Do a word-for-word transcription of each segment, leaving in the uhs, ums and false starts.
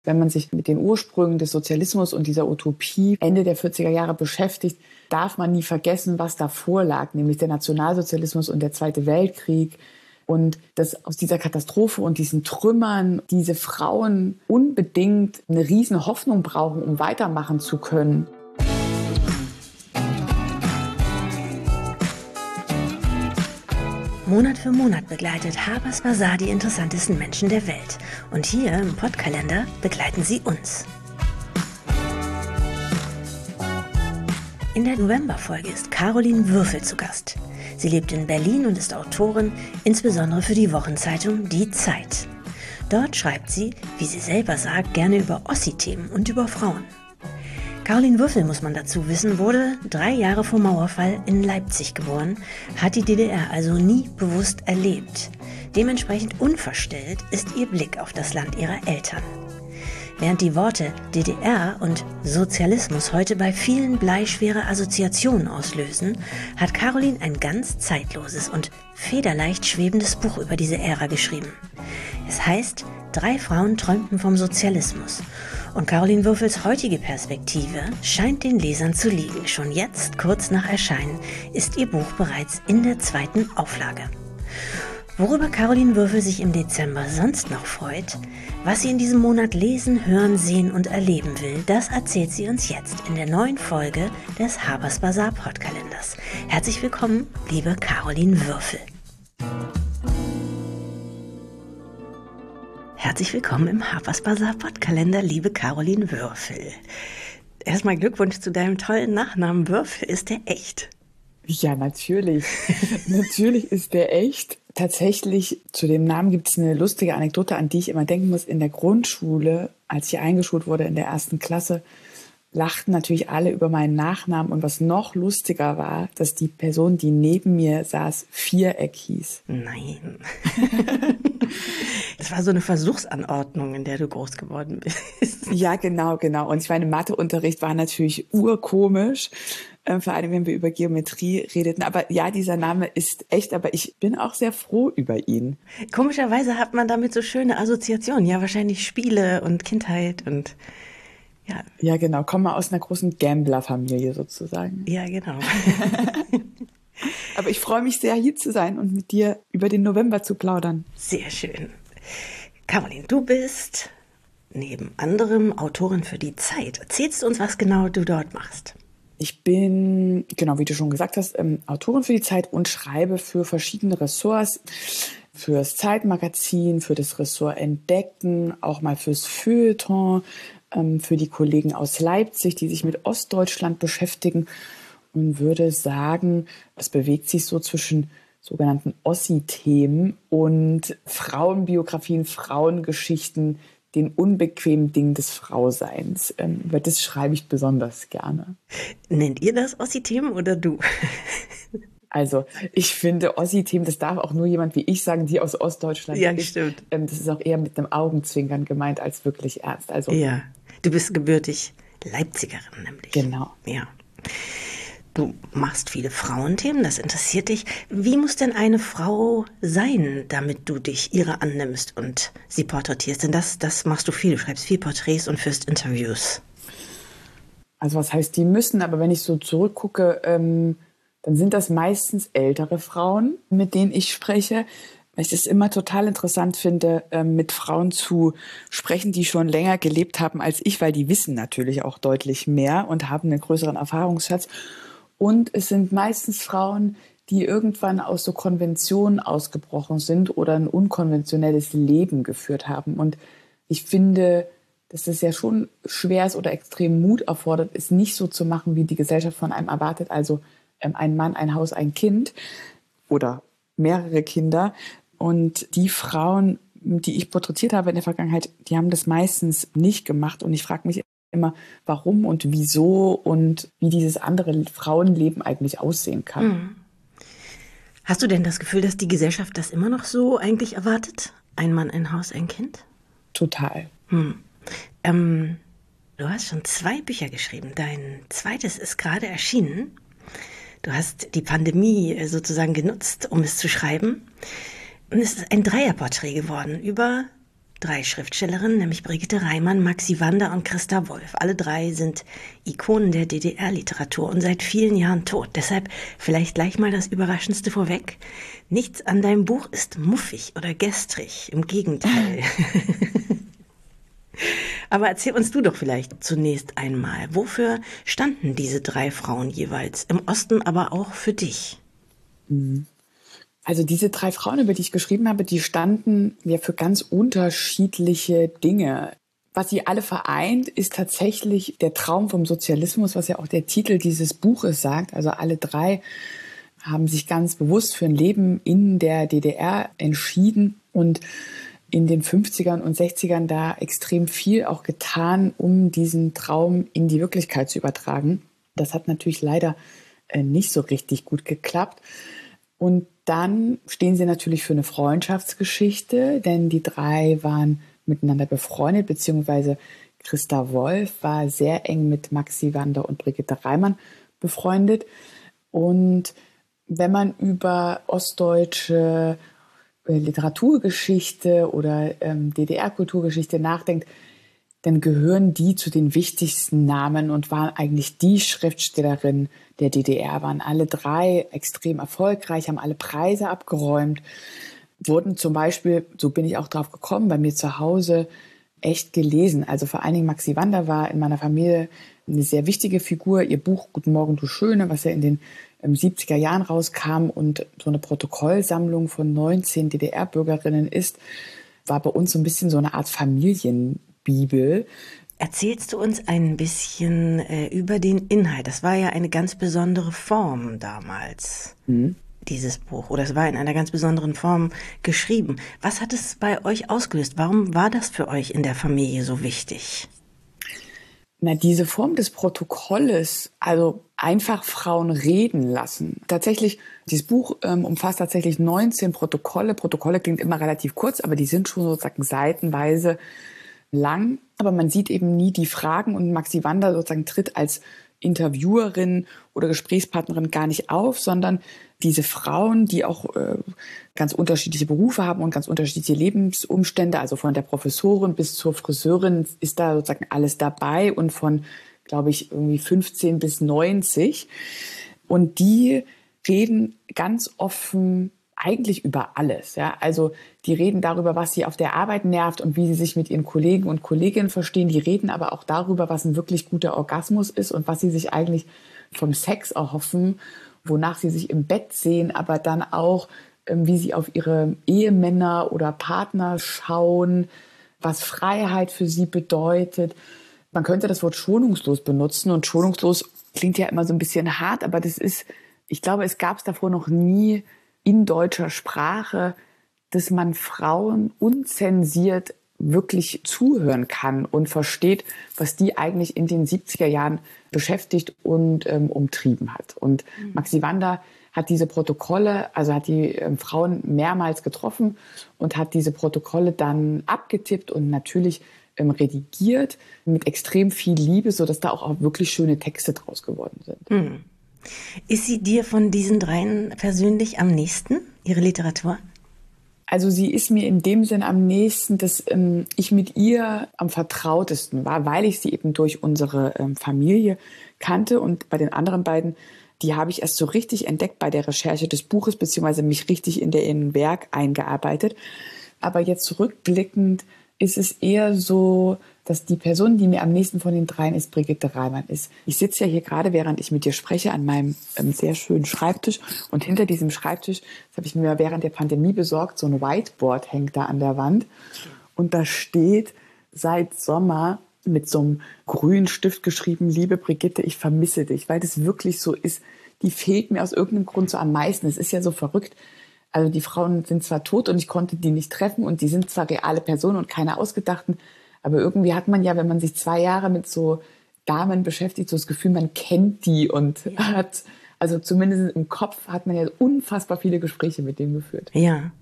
Wenn man sich mit den Ursprüngen des Sozialismus und dieser Utopie Ende der vierziger Jahre beschäftigt, darf man nie vergessen, was davor lag, nämlich der Nationalsozialismus und der Zweite Weltkrieg. Und dass aus dieser Katastrophe und diesen Trümmern diese Frauen unbedingt eine riesen Hoffnung brauchen, um weitermachen zu können. Monat für Monat begleitet Harper's Bazaar die interessantesten Menschen der Welt. Und hier im Podkalender begleiten sie uns. In der Novemberfolge ist Caroline Würfel zu Gast. Sie lebt in Berlin und ist Autorin, insbesondere für die Wochenzeitung Die Zeit. Dort schreibt sie, wie sie selber sagt, gerne über Ossi-Themen und über Frauen. Caroline Würfel, muss man dazu wissen, wurde drei Jahre vor Mauerfall in Leipzig geboren, hat die D D R also nie bewusst erlebt. Dementsprechend unverstellt ist ihr Blick auf das Land ihrer Eltern. Während die Worte D D R und Sozialismus heute bei vielen bleischwere Assoziationen auslösen, hat Caroline ein ganz zeitloses und federleicht schwebendes Buch über diese Ära geschrieben. Es heißt, drei Frauen träumten vom Sozialismus. Und Caroline Würfels heutige Perspektive scheint den Lesern zu liegen. Schon jetzt, kurz nach Erscheinen, ist ihr Buch bereits in der zweiten Auflage. Worüber Caroline Würfel sich im Dezember sonst noch freut, was sie in diesem Monat lesen, hören, sehen und erleben will, das erzählt sie uns jetzt in der neuen Folge des Harper's Bazaar Podkalenders. Herzlich willkommen, liebe Caroline Würfel. Herzlich willkommen im Harper's Bazaar Podkalender, liebe Caroline Würfel. Erstmal Glückwunsch zu deinem tollen Nachnamen. Würfel, ist der echt? Ja, natürlich. Natürlich ist der echt. Tatsächlich, zu dem Namen gibt es eine lustige Anekdote, an die ich immer denken muss. In der Grundschule, als ich eingeschult wurde in der ersten Klasse, lachten natürlich alle über meinen Nachnamen. Und was noch lustiger war, dass die Person, die neben mir saß, Viereck hieß. Nein. Das war so eine Versuchsanordnung, in der du groß geworden bist. Ja, genau, genau. Und ich meine, Matheunterricht war natürlich urkomisch, äh, vor allem wenn wir über Geometrie redeten. Aber ja, dieser Name ist echt, aber ich bin auch sehr froh über ihn. Komischerweise hat man damit so schöne Assoziationen. Ja, wahrscheinlich Spiele und Kindheit und ja. Ja, genau. Komme aus einer großen Gambler-Familie sozusagen. Ja, genau. Aber ich freue mich sehr, hier zu sein und mit dir über den November zu plaudern. Sehr schön. Caroline, du bist neben anderem Autorin für Die Zeit. Erzählst du uns, was genau du dort machst? Ich bin, genau wie du schon gesagt hast, ähm, Autorin für Die Zeit und schreibe für verschiedene Ressorts. Fürs Zeitmagazin, für das Ressort Entdecken, auch mal fürs Feuilleton, ähm, für die Kollegen aus Leipzig, die sich mit Ostdeutschland beschäftigen. Und würde sagen, es bewegt sich so zwischen sogenannten Ossi-Themen und Frauenbiografien, Frauengeschichten, den unbequemen Dingen des Frauseins. Ähm, über das schreibe ich besonders gerne. Nennt ihr das Ossi-Themen oder du? Also ich finde, Ossi-Themen, das darf auch nur jemand wie ich sagen, die aus Ostdeutschland ja, ist. Stimmt. Ähm, das ist auch eher mit einem Augenzwinkern gemeint als wirklich ernst. Also, ja, du bist gebürtig Leipzigerin nämlich. Genau. Ja. Du machst viele Frauenthemen, das interessiert dich. Wie muss denn eine Frau sein, damit du dich ihrer annimmst und sie porträtierst? Denn das, das machst du viel. Du schreibst viel Porträts und führst Interviews. Also was heißt, die müssen? Aber wenn ich so zurückgucke, ähm, dann sind das meistens ältere Frauen, mit denen ich spreche. Weil ich es immer total interessant finde, ähm, mit Frauen zu sprechen, die schon länger gelebt haben als ich, weil die wissen natürlich auch deutlich mehr und haben einen größeren Erfahrungsschatz. Und es sind meistens Frauen, die irgendwann aus so Konventionen ausgebrochen sind oder ein unkonventionelles Leben geführt haben. Und ich finde, dass es ja schon schwer ist oder extrem Mut erfordert, es nicht so zu machen, wie die Gesellschaft von einem erwartet. Also ähm, ein Mann, ein Haus, ein Kind oder mehrere Kinder. Und die Frauen, die ich porträtiert habe in der Vergangenheit, die haben das meistens nicht gemacht. Und ich frage mich immer, warum und wieso und wie dieses andere Frauenleben eigentlich aussehen kann. Mhm. Hast du denn das Gefühl, dass die Gesellschaft das immer noch so eigentlich erwartet? Ein Mann, ein Haus, ein Kind? Total. Hm. Ähm, du hast schon zwei Bücher geschrieben. Dein zweites ist gerade erschienen. Du hast die Pandemie sozusagen genutzt, um es zu schreiben. Und es ist ein Dreierporträt geworden über drei Schriftstellerinnen, nämlich Brigitte Reimann, Maxi Wander und Christa Wolf. Alle drei sind Ikonen der D D R-Literatur und seit vielen Jahren tot. Deshalb vielleicht gleich mal das Überraschendste vorweg. Nichts an deinem Buch ist muffig oder gestrig, im Gegenteil. Aber erzähl uns du doch vielleicht zunächst einmal, wofür standen diese drei Frauen jeweils? Im Osten, aber auch für dich. Also diese drei Frauen, über die ich geschrieben habe, die standen ja für ganz unterschiedliche Dinge. Was sie alle vereint, ist tatsächlich der Traum vom Sozialismus, was ja auch der Titel dieses Buches sagt. Also alle drei haben sich ganz bewusst für ein Leben in der D D R entschieden und in den fünfzigern und sechzigern da extrem viel auch getan, um diesen Traum in die Wirklichkeit zu übertragen. Das hat natürlich leider nicht so richtig gut geklappt. Und dann stehen sie natürlich für eine Freundschaftsgeschichte, denn die drei waren miteinander befreundet, beziehungsweise Christa Wolf war sehr eng mit Maxi Wander und Brigitte Reimann befreundet. Und wenn man über ostdeutsche Literaturgeschichte oder ähm, D D R-Kulturgeschichte nachdenkt, dann gehören die zu den wichtigsten Namen und waren eigentlich die Schriftstellerinnen der D D R, waren alle drei extrem erfolgreich, haben alle Preise abgeräumt, wurden zum Beispiel, so bin ich auch drauf gekommen, bei mir zu Hause echt gelesen. Also vor allen Dingen Maxi Wander war in meiner Familie eine sehr wichtige Figur. Ihr Buch Guten Morgen, du Schöne, was ja in den ähm, siebziger Jahren rauskam und so eine Protokollsammlung von neunzehn D D R-Bürgerinnen ist, war bei uns so ein bisschen so eine Art Familienbibel. Erzählst du uns ein bisschen äh, über den Inhalt? Das war ja eine ganz besondere Form damals, mhm. dieses Buch. Oder es war in einer ganz besonderen Form geschrieben. Was hat es bei euch ausgelöst? Warum war das für euch in der Familie so wichtig? Na, diese Form des Protokolles, also einfach Frauen reden lassen. Tatsächlich, dieses Buch ähm, umfasst tatsächlich neunzehn Protokolle. Protokolle klingt immer relativ kurz, aber die sind schon sozusagen seitenweise lang. Aber man sieht eben nie die Fragen und Maxi Wander sozusagen tritt als Interviewerin oder Gesprächspartnerin gar nicht auf, sondern diese Frauen, die auch äh, ganz unterschiedliche Berufe haben und ganz unterschiedliche Lebensumstände, also von der Professorin bis zur Friseurin ist da sozusagen alles dabei und von, glaube ich, irgendwie fünfzehn bis neunzig. Und die reden ganz offen eigentlich über alles. Ja? Also die reden darüber, was sie auf der Arbeit nervt und wie sie sich mit ihren Kollegen und Kolleginnen verstehen. Die reden aber auch darüber, was ein wirklich guter Orgasmus ist und was sie sich eigentlich vom Sex erhoffen, wonach sie sich im Bett sehen, aber dann auch, wie sie auf ihre Ehemänner oder Partner schauen, was Freiheit für sie bedeutet. Man könnte das Wort schonungslos benutzen und schonungslos klingt ja immer so ein bisschen hart, aber das ist, ich glaube, es gab es davor noch nie in deutscher Sprache, dass man Frauen unzensiert wirklich zuhören kann und versteht, was die eigentlich in den siebziger Jahren beschäftigt und ähm, umtrieben hat. Und mhm. Maxi Wander hat diese Protokolle, also hat die ähm, Frauen mehrmals getroffen und hat diese Protokolle dann abgetippt und natürlich ähm, redigiert mit extrem viel Liebe, sodass da auch, auch wirklich schöne Texte draus geworden sind. Mhm. Ist sie dir von diesen dreien persönlich am nächsten, ihre Literatur? Also sie ist mir in dem Sinn am nächsten, dass ähm, ich mit ihr am vertrautesten war, weil ich sie eben durch unsere ähm, Familie kannte. Und bei den anderen beiden, die habe ich erst so richtig entdeckt bei der Recherche des Buches, beziehungsweise mich richtig in deren Werk eingearbeitet. Aber jetzt zurückblickend ist es eher so, dass die Person, die mir am nächsten von den dreien ist, Brigitte Reimann ist. Ich sitze ja hier gerade, während ich mit dir spreche, an meinem ähm, sehr schönen Schreibtisch. Und hinter diesem Schreibtisch, das habe ich mir während der Pandemie besorgt, so ein Whiteboard hängt da an der Wand. Und da steht seit Sommer mit so einem grünen Stift geschrieben, liebe Brigitte, ich vermisse dich. Weil das wirklich so ist, die fehlt mir aus irgendeinem Grund so am meisten. Es ist ja so verrückt. Also die Frauen sind zwar tot und ich konnte die nicht treffen und die sind zwar reale Personen und keine ausgedachten, aber irgendwie hat man ja, wenn man sich zwei Jahre mit so Damen beschäftigt, so das Gefühl, man kennt die und ja. hat, also zumindest im Kopf hat man ja unfassbar viele Gespräche mit denen geführt. Ja,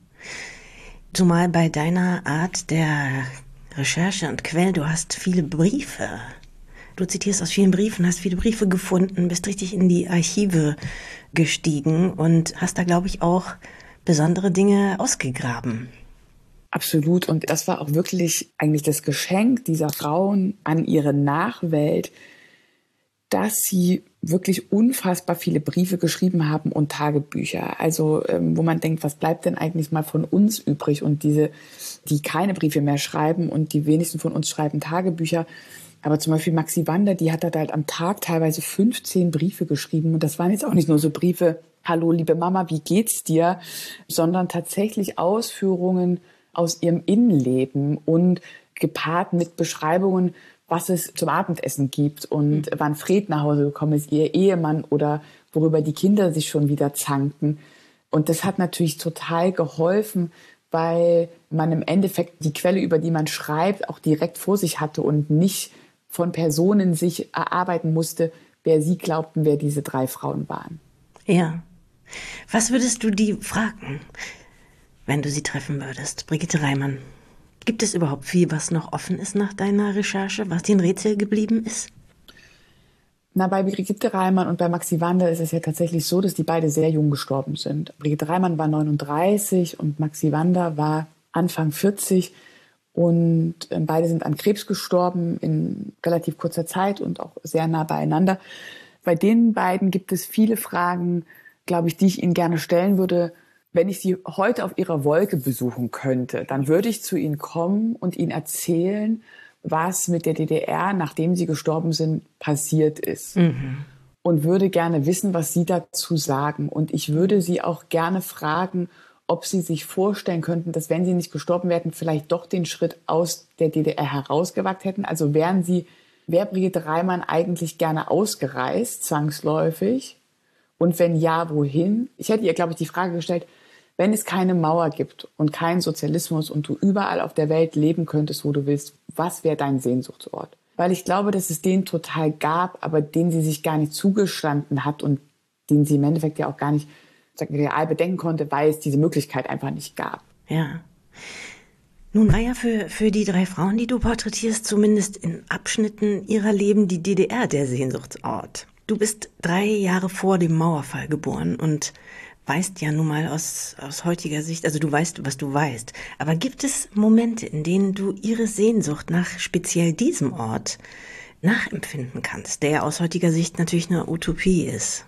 zumal bei deiner Art der Recherche und Quellen, du hast viele Briefe. Du zitierst aus vielen Briefen, hast viele Briefe gefunden, bist richtig in die Archive gestiegen und hast da, glaube ich, auch besondere Dinge ausgegraben. Absolut. Und das war auch wirklich eigentlich das Geschenk dieser Frauen an ihre Nachwelt, dass sie wirklich unfassbar viele Briefe geschrieben haben und Tagebücher. Also ähm, wo man denkt, was bleibt denn eigentlich mal von uns übrig? Und diese, die keine Briefe mehr schreiben und die wenigsten von uns schreiben Tagebücher. Aber zum Beispiel Maxi Wander, die hat halt am Tag teilweise fünfzehn Briefe geschrieben. Und das waren jetzt auch nicht nur so Briefe, hallo liebe Mama, wie geht's dir? Sondern tatsächlich Ausführungen aus ihrem Innenleben und gepaart mit Beschreibungen, was es zum Abendessen gibt und mhm. wann Fred nach Hause gekommen ist, ihr Ehemann, oder worüber die Kinder sich schon wieder zanken. Und das hat natürlich total geholfen, weil man im Endeffekt die Quelle, über die man schreibt, auch direkt vor sich hatte und nicht von Personen sich erarbeiten musste, wer sie glaubten, wer diese drei Frauen waren. Ja. Was würdest du die fragen, wenn du sie treffen würdest? Brigitte Reimann, gibt es überhaupt viel, was noch offen ist nach deiner Recherche, was dir ein Rätsel geblieben ist? Na, bei Brigitte Reimann und bei Maxi Wander ist es ja tatsächlich so, dass die beide sehr jung gestorben sind. Brigitte Reimann war neununddreißig und Maxi Wander war Anfang vierzig. Und beide sind an Krebs gestorben in relativ kurzer Zeit und auch sehr nah beieinander. Bei den beiden gibt es viele Fragen, glaube ich, die ich Ihnen gerne stellen würde. Wenn ich Sie heute auf Ihrer Wolke besuchen könnte, dann würde ich zu Ihnen kommen und Ihnen erzählen, was mit der D D R, nachdem Sie gestorben sind, passiert ist. Mhm. Und würde gerne wissen, was Sie dazu sagen. Und ich würde Sie auch gerne fragen, ob Sie sich vorstellen könnten, dass, wenn Sie nicht gestorben wären, vielleicht doch den Schritt aus der D D R herausgewagt hätten. Also wären Sie, wäre Brigitte Reimann eigentlich gerne ausgereist, zwangsläufig? Und wenn ja, wohin? Ich hätte ihr, glaube ich, die Frage gestellt, wenn es keine Mauer gibt und keinen Sozialismus und du überall auf der Welt leben könntest, wo du willst, was wäre dein Sehnsuchtsort? Weil ich glaube, dass es den total gab, aber den sie sich gar nicht zugestanden hat und den sie im Endeffekt ja auch gar nicht real bedenken konnte, weil es diese Möglichkeit einfach nicht gab. Ja. Nun war ja für, für die drei Frauen, die du porträtierst, zumindest in Abschnitten ihrer Leben die D D R der Sehnsuchtsort. Du bist drei Jahre vor dem Mauerfall geboren und weißt ja nun mal aus, aus heutiger Sicht, also du weißt, was du weißt. Aber gibt es Momente, in denen du ihre Sehnsucht nach speziell diesem Ort nachempfinden kannst, der ja aus heutiger Sicht natürlich eine Utopie ist?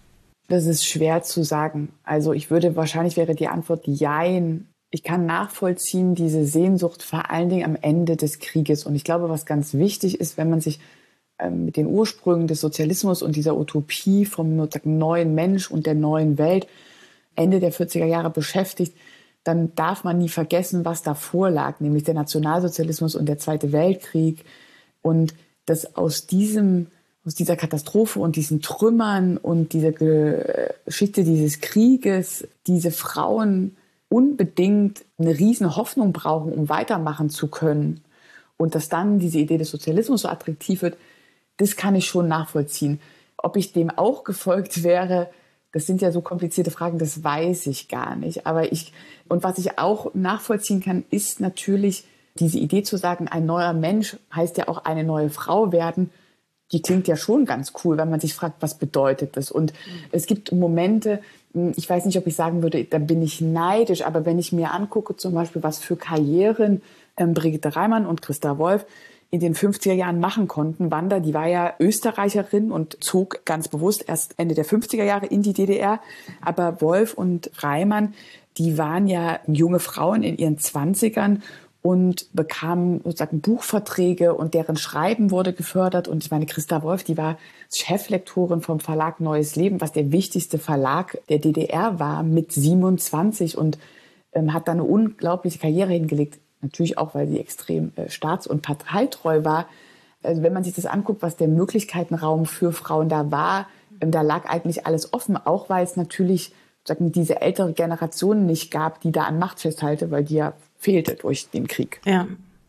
Das ist schwer zu sagen. Also ich würde, wahrscheinlich wäre die Antwort Jein. Ich kann nachvollziehen, diese Sehnsucht vor allen Dingen am Ende des Krieges. Und ich glaube, was ganz wichtig ist, wenn man sich ähm, mit den Ursprüngen des Sozialismus und dieser Utopie vom sozusagen neuen Mensch und der neuen Welt Ende der vierziger Jahre beschäftigt, dann darf man nie vergessen, was davor lag, nämlich der Nationalsozialismus und der Zweite Weltkrieg. Und dass aus diesem, aus dieser Katastrophe und diesen Trümmern und dieser Geschichte dieses Krieges diese Frauen unbedingt eine riesen Hoffnung brauchen, um weitermachen zu können. Und dass dann diese Idee des Sozialismus so attraktiv wird, das kann ich schon nachvollziehen. Ob ich dem auch gefolgt wäre, das sind ja so komplizierte Fragen, das weiß ich gar nicht. Aber ich, und was ich auch nachvollziehen kann, ist natürlich diese Idee zu sagen, ein neuer Mensch heißt ja auch eine neue Frau werden. Die klingt ja schon ganz cool, wenn man sich fragt, was bedeutet das? Und mhm. es gibt Momente, ich weiß nicht, ob ich sagen würde, da bin ich neidisch, aber wenn ich mir angucke, zum Beispiel, was für Karrieren ähm, Brigitte Reimann und Christa Wolf in den fünfziger Jahren machen konnten. Wander, die war ja Österreicherin und zog ganz bewusst erst Ende der fünfziger Jahre in die D D R. Aber Wolf und Reimann, die waren ja junge Frauen in ihren Zwanzigern und bekamen sozusagen Buchverträge und deren Schreiben wurde gefördert. Und ich meine, Christa Wolf, die war Cheflektorin vom Verlag Neues Leben, was der wichtigste Verlag der D D R war, mit siebenundzwanzig und ähm, hat da eine unglaubliche Karriere hingelegt. Natürlich auch, weil sie extrem äh, staats- und parteitreu war. Also wenn man sich das anguckt, was der Möglichkeitenraum für Frauen da war, ähm, da lag eigentlich alles offen, auch weil es natürlich sagen, diese ältere Generation nicht gab, die da an Macht festhalte, weil die ja fehlte durch den Krieg. Ja.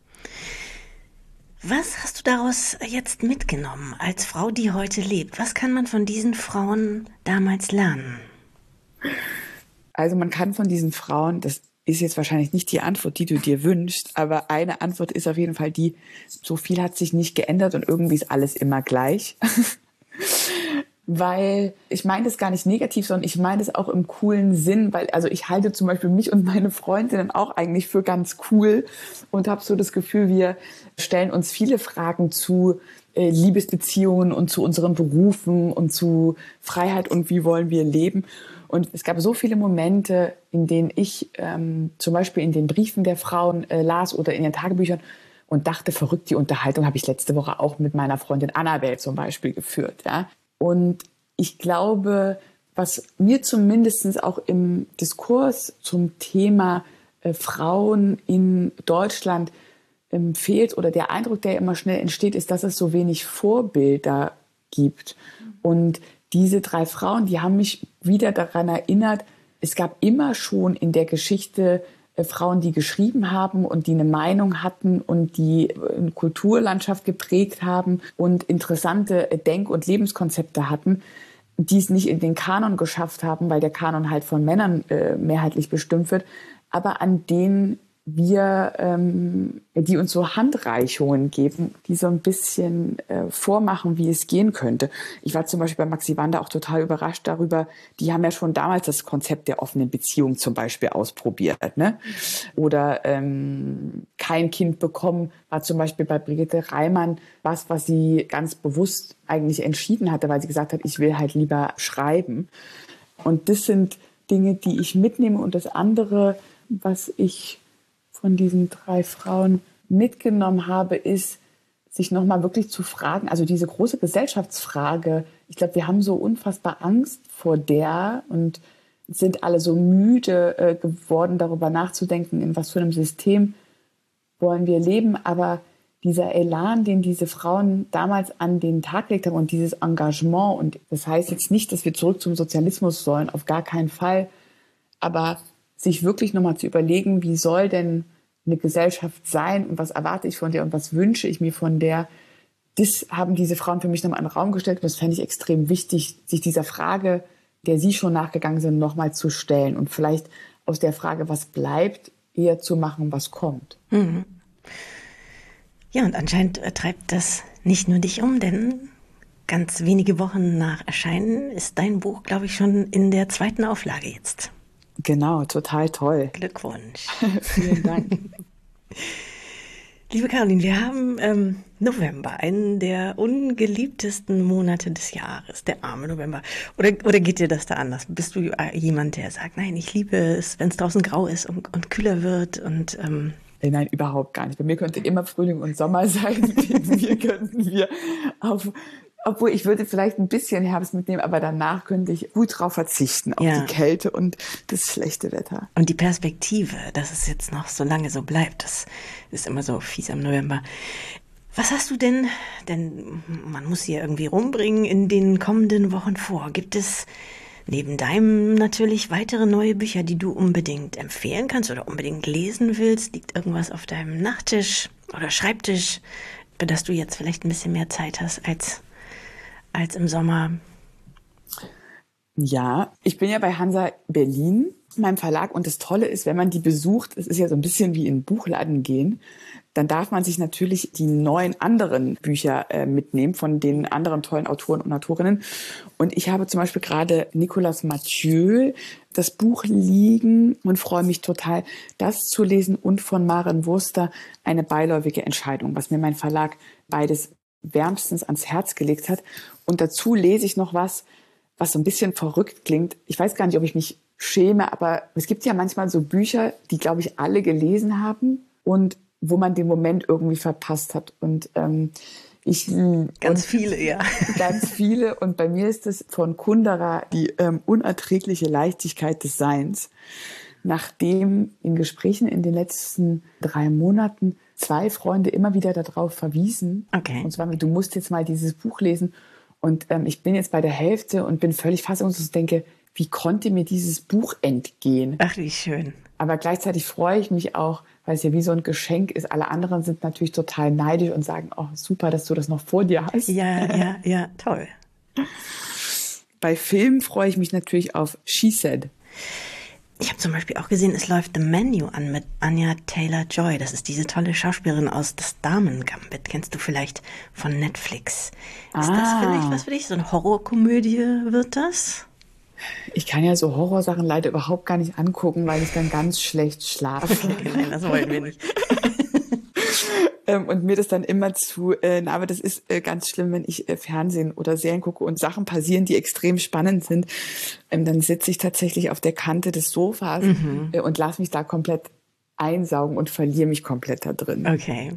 Was hast du daraus jetzt mitgenommen als Frau, die heute lebt? Was kann man von diesen Frauen damals lernen? Also man kann von diesen Frauen, das ist jetzt wahrscheinlich nicht die Antwort, die du dir wünschst, aber eine Antwort ist auf jeden Fall die, so viel hat sich nicht geändert und irgendwie ist alles immer gleich. weil ich meine das gar nicht negativ, sondern ich meine das auch im coolen Sinn, weil also ich halte zum Beispiel mich und meine Freundinnen auch eigentlich für ganz cool und habe so das Gefühl, wir stellen uns viele Fragen zu äh, Liebesbeziehungen und zu unseren Berufen und zu Freiheit und wie wollen wir leben. Und es gab so viele Momente, in denen ich ähm, zum Beispiel in den Briefen der Frauen äh, las oder in ihren Tagebüchern und dachte, verrückt, die Unterhaltung habe ich letzte Woche auch mit meiner Freundin Annabelle zum Beispiel geführt. Ja? Und ich glaube, was mir zumindest auch im Diskurs zum Thema äh, Frauen in Deutschland ähm, fehlt oder der Eindruck, der immer schnell entsteht, ist, dass es so wenig Vorbilder gibt. Und diese drei Frauen, die haben mich wieder daran erinnert, es gab immer schon in der Geschichte äh, Frauen, die geschrieben haben und die eine Meinung hatten und die eine Kulturlandschaft geprägt haben und interessante Denk- und Lebenskonzepte hatten, die es nicht in den Kanon geschafft haben, weil der Kanon halt von Männern äh, mehrheitlich bestimmt wird, aber an denen wir, ähm, die uns so Handreichungen geben, die so ein bisschen äh, vormachen, wie es gehen könnte. Ich war zum Beispiel bei Maxi Wander auch total überrascht darüber, die haben ja schon damals das Konzept der offenen Beziehung zum Beispiel ausprobiert, ne? Oder ähm, kein Kind bekommen war zum Beispiel bei Brigitte Reimann was, was sie ganz bewusst eigentlich entschieden hatte, weil sie gesagt hat, ich will halt lieber schreiben. Und das sind Dinge, die ich mitnehme. Und das andere, was ich von diesen drei Frauen mitgenommen habe, ist, sich nochmal wirklich zu fragen, also diese große Gesellschaftsfrage, ich glaube, wir haben so unfassbar Angst vor der und sind alle so müde äh, geworden, darüber nachzudenken, in was für einem System wollen wir leben. Aber dieser Elan, den diese Frauen damals an den Tag gelegt haben und dieses Engagement, und das heißt jetzt nicht, dass wir zurück zum Sozialismus sollen, auf gar keinen Fall, aber sich wirklich nochmal zu überlegen, wie soll denn eine Gesellschaft sein und was erwarte ich von der und was wünsche ich mir von der, das haben diese Frauen für mich nochmal in den Raum gestellt und das fände ich extrem wichtig, sich dieser Frage, der sie schon nachgegangen sind, nochmal zu stellen und vielleicht aus der Frage, was bleibt, eher zu machen, was kommt. Mhm. Ja, und anscheinend treibt das nicht nur dich um, denn ganz wenige Wochen nach Erscheinen ist dein Buch, glaube ich, schon in der zweiten Auflage jetzt. Genau, total toll. Glückwunsch. Vielen Dank. Liebe Caroline, wir haben ähm, November, einen der ungeliebtesten Monate des Jahres, der arme November. Oder, oder geht dir das da anders? Bist du jemand, der sagt, nein, ich liebe es, wenn es draußen grau ist und, und kühler wird und... Ähm Nein, überhaupt gar nicht. Bei mir könnte immer Frühling und Sommer sein. Wegen mir könnten wir auf, obwohl ich würde vielleicht ein bisschen Herbst mitnehmen, aber danach könnte ich gut drauf verzichten, auf ja. die Kälte und das schlechte Wetter. Und die Perspektive, dass es jetzt noch so lange so bleibt, das ist immer so fies am November. Was hast du denn, denn man muss sie ja irgendwie rumbringen, in den kommenden Wochen vor? Gibt es neben deinem natürlich weitere neue Bücher, die du unbedingt empfehlen kannst oder unbedingt lesen willst? Liegt irgendwas auf deinem Nachttisch oder Schreibtisch, für das du jetzt vielleicht ein bisschen mehr Zeit hast als, als im Sommer? Ja, ich bin ja bei Hansa Berlin, meinem Verlag. Und das Tolle ist, wenn man die besucht, es ist ja so ein bisschen wie in einen Buchladen gehen, dann darf man sich natürlich die neuen anderen Bücher äh, mitnehmen von den anderen tollen Autoren und Autorinnen. Und ich habe zum Beispiel gerade Nicolas Mathieu das Buch liegen und freue mich total, das zu lesen. Und von Maren Wurster eine beiläufige Entscheidung, was mir mein Verlag beides wärmstens ans Herz gelegt hat. Und dazu lese ich noch was, was so ein bisschen verrückt klingt. Ich weiß gar nicht, ob ich mich schäme, aber es gibt ja manchmal so Bücher, die, glaube ich, alle gelesen haben und wo man den Moment irgendwie verpasst hat. Und ähm, ich ganz und viele, ja. Ganz viele. Und bei mir ist es von Kundera die ähm, unerträgliche Leichtigkeit des Seins. Nachdem in Gesprächen in den letzten drei Monaten zwei Freunde immer wieder darauf verwiesen, okay. und zwar, du musst jetzt mal dieses Buch lesen. Und ähm, ich bin jetzt bei der Hälfte und bin völlig fassungslos und denke, wie konnte mir dieses Buch entgehen? Ach, wie schön. Aber gleichzeitig freue ich mich auch, weil es ja wie so ein Geschenk ist. Alle anderen sind natürlich total neidisch und sagen, oh, super, dass du das noch vor dir hast. Ja, ja, ja, toll. Bei Filmen freue ich mich natürlich auf She Said. Ich habe zum Beispiel auch gesehen, es läuft The Menu an mit Anya Taylor-Joy. Das ist diese tolle Schauspielerin aus Das Damen-Gambit. Kennst du vielleicht von Netflix? Ist Ah. das vielleicht was für dich? So eine Horrorkomödie wird das? Ich kann ja so Horrorsachen leider überhaupt gar nicht angucken, weil ich dann ganz schlecht schlafe. Okay, nein, das wollen wir nicht. ähm, und mir das dann immer zu, äh, na, aber das ist äh, ganz schlimm, wenn ich äh, Fernsehen oder Serien gucke und Sachen passieren, die extrem spannend sind, ähm, dann sitze ich tatsächlich auf der Kante des Sofas mhm. äh, und lasse mich da komplett einsaugen und verliere mich komplett da drin. Okay.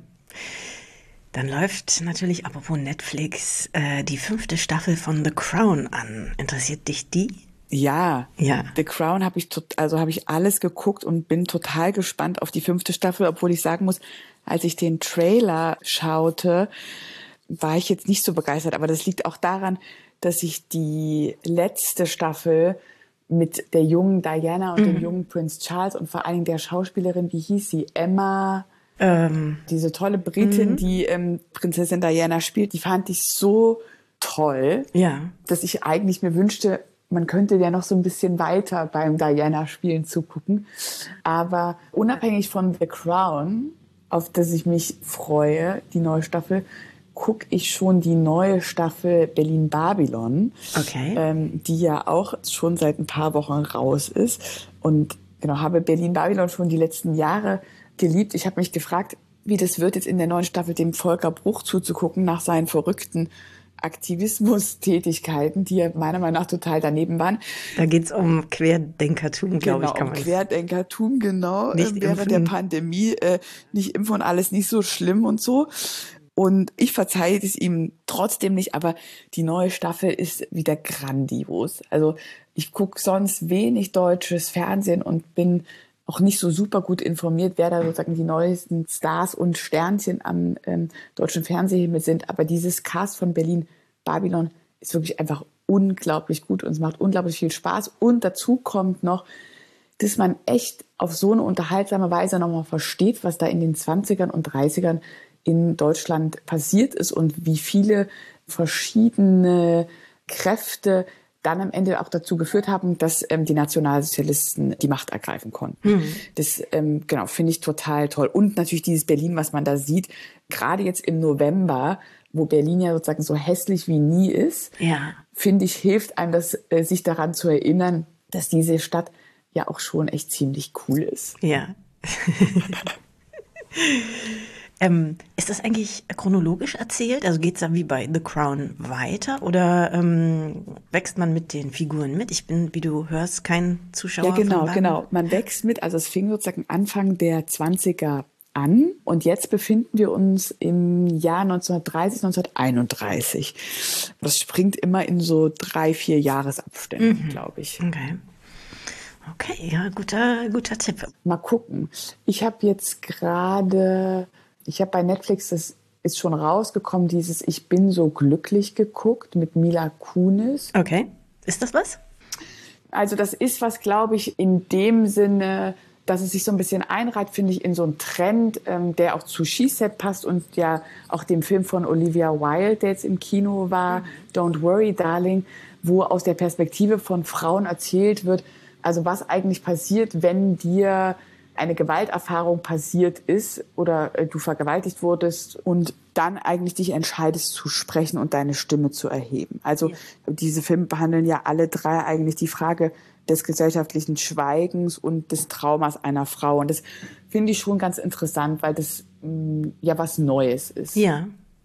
Dann läuft natürlich, apropos Netflix, äh, die fünfte Staffel von The Crown an. Interessiert dich die? Ja, ja. The Crown habe ich tot, also habe ich alles geguckt und bin total gespannt auf die fünfte Staffel, obwohl ich sagen muss, als ich den Trailer schaute, war ich jetzt nicht so begeistert. Aber das liegt auch daran, dass ich die letzte Staffel mit der jungen Diana und mhm. dem jungen Prince Charles und vor allen Dingen der Schauspielerin, wie hieß sie, Emma, ähm. diese tolle Britin, mhm. die ähm, Prinzessin Diana spielt, die fand ich so toll, ja. dass ich eigentlich mir wünschte, man könnte ja noch so ein bisschen weiter beim Diana-Spielen zugucken. Aber unabhängig von The Crown, auf das ich mich freue, die neue Staffel, gucke ich schon die neue Staffel Berlin-Babylon, okay. ähm, die ja auch schon seit ein paar Wochen raus ist. Und genau, habe Berlin-Babylon schon die letzten Jahre geliebt. Ich habe mich gefragt, wie das wird, jetzt in der neuen Staffel dem Volker Bruch zuzugucken nach seinen verrückten Aktivismus-Tätigkeiten, die ja meiner Meinung nach total daneben waren. Da geht's um Querdenkertum, glaube genau, ich. Kann um man Querdenkertum, genau. Nicht äh, während der Pandemie, äh, nicht impfen und alles nicht so schlimm und so. Und ich verzeihe es ihm trotzdem nicht, aber die neue Staffel ist wieder grandios. Also ich gucke sonst wenig deutsches Fernsehen und bin auch nicht so super gut informiert, wer da sozusagen die neuesten Stars und Sternchen am ähm, deutschen Fernsehhimmel sind. Aber dieses Cast von Berlin Babylon ist wirklich einfach unglaublich gut und es macht unglaublich viel Spaß. Und dazu kommt noch, dass man echt auf so eine unterhaltsame Weise nochmal versteht, was da in den zwanzigern und dreißigern in Deutschland passiert ist und wie viele verschiedene Kräfte dann am Ende auch dazu geführt haben, dass ähm, die Nationalsozialisten die Macht ergreifen konnten. Mhm. Das ähm, genau finde ich total toll. Und natürlich dieses Berlin, was man da sieht, gerade jetzt im November, wo Berlin ja sozusagen so hässlich wie nie ist, ja. finde ich, hilft einem das, äh, sich daran zu erinnern, dass diese Stadt ja auch schon echt ziemlich cool ist. Ja. Ähm, ist das eigentlich chronologisch erzählt? Also geht es da wie bei The Crown weiter oder ähm, wächst man mit den Figuren mit? Ich bin, wie du hörst, kein Zuschauer. Ja, genau, von genau. Man wächst mit. Also es fing sozusagen Anfang der zwanziger an und jetzt befinden wir uns im Jahr neunzehnhundertdreißig, neunzehnhunderteinunddreißig. Das springt immer in so drei, vier Jahresabständen, mhm. glaube ich. Okay. Okay, ja, guter, guter Tipp. Mal gucken. Ich habe jetzt gerade... Ich habe bei Netflix, das ist schon rausgekommen, dieses Ich bin so glücklich geguckt mit Mila Kunis. Okay. Ist das was? Also das ist was, glaube ich, in dem Sinne, dass es sich so ein bisschen einreiht, finde ich, in so einen Trend, ähm, der auch zu She Said passt und ja auch dem Film von Olivia Wilde, der jetzt im Kino war, Don't Worry, Darling, wo aus der Perspektive von Frauen erzählt wird, also was eigentlich passiert, wenn dir eine Gewalterfahrung passiert ist oder äh, du vergewaltigt wurdest und dann eigentlich dich entscheidest zu sprechen und deine Stimme zu erheben. Also ja. Diese Filme behandeln ja alle drei eigentlich die Frage des gesellschaftlichen Schweigens und des Traumas einer Frau. Und das finde ich schon ganz interessant, weil das mh, ja was Neues ist. Ja.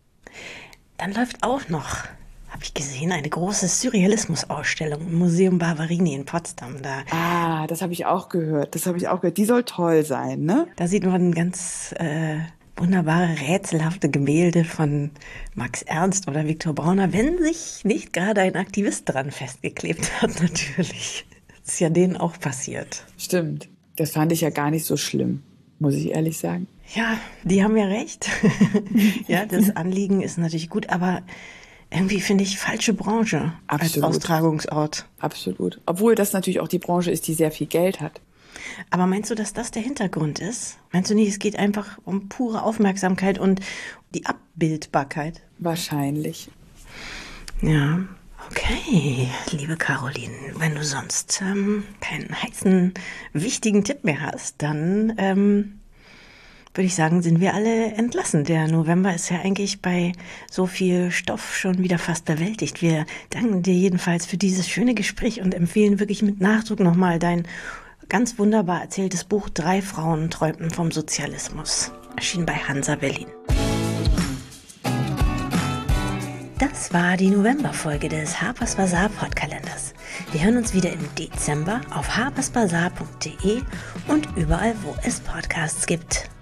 Dann läuft auch noch, habe ich gesehen, eine große Surrealismus-Ausstellung im Museum Barberini in Potsdam. Da, ah, das habe ich auch gehört. Das habe ich auch gehört. Die soll toll sein, ne? Da sieht man ganz äh, wunderbare, rätselhafte Gemälde von Max Ernst oder Viktor Brauner, wenn sich nicht gerade ein Aktivist dran festgeklebt hat, natürlich. Das ist ja denen auch passiert. Stimmt. Das fand ich ja gar nicht so schlimm, muss ich ehrlich sagen. Ja, die haben ja recht. Ja, das Anliegen ist natürlich gut, aber irgendwie finde ich falsche Branche Absolut. Als Austragungsort. Absolut. Obwohl das natürlich auch die Branche ist, die sehr viel Geld hat. Aber meinst du, dass das der Hintergrund ist? Meinst du nicht, es geht einfach um pure Aufmerksamkeit und die Abbildbarkeit? Wahrscheinlich. Ja, Okay, liebe Caroline, wenn du sonst ähm, keinen heißen, wichtigen Tipp mehr hast, dann ähm, würde ich sagen, sind wir alle entlassen. Der November ist ja eigentlich bei so viel Stoff schon wieder fast bewältigt. Wir danken dir jedenfalls für dieses schöne Gespräch und empfehlen wirklich mit Nachdruck nochmal dein ganz wunderbar erzähltes Buch Drei Frauen träumten vom Sozialismus. Erschien bei Hansa Berlin. Das war die Novemberfolge des Harper's Bazaar Podkalenders. Wir hören uns wieder im Dezember auf harpersbazaar punkt de und überall, wo es Podcasts gibt.